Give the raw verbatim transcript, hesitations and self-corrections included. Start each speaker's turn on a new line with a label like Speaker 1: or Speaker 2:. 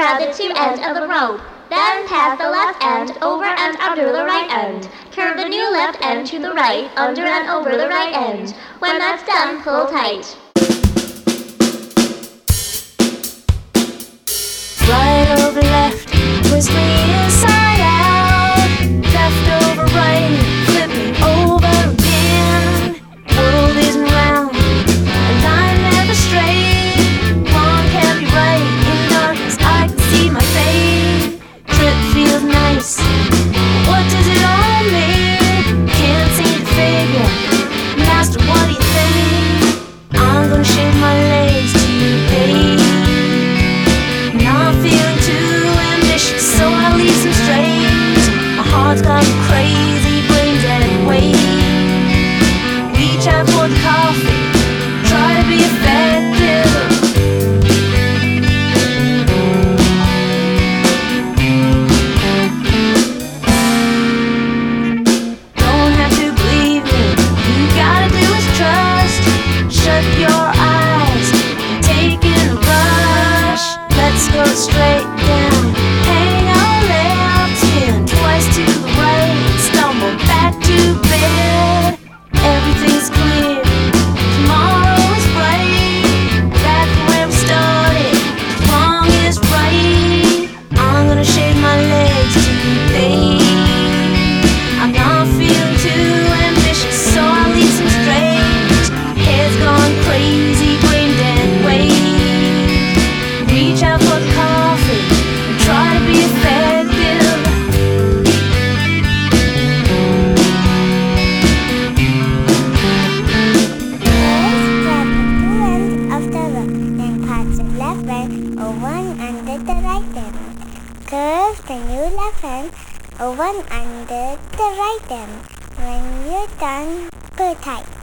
Speaker 1: grab the two ends of the rope. Then pass the left end over and under the right end. Curve the new left end to the right, under and over the right end. When that's done, pull tight.
Speaker 2: Right over left, twist me inside out. Left over right, flip me over again. World isn't round, and I'm never straight. One can't be right, in darkness I can see my fate. Trip feels nice, what does it all mean? Can't seem to figure, Master, what do you think? I'm gonna shave my legs today. Not feeling too ambitious, so I'll leave some strays. My heart's gone crazy, brain dead weight. Reach out for the coffee, try to be effective. Don't have to believe me, you gotta do is trust. Shut your eyes and take in a rush. Let's go straight down, hang on left, spin twice to the right, stumble back to bed. Everything's clear, tomorrow is bright. Back where we started, wrong is right. I'm gonna shave my legs today. I'm not feeling too ambitious, so I'll leave some strays. Head's gone crazy, brain dead weight. Reach out for the coffee and try to be effective.
Speaker 3: First, grab the two ends of the rope, then pass the left end over and under the right end. Curve the new left end over and under the right end. When you're done, pull tight.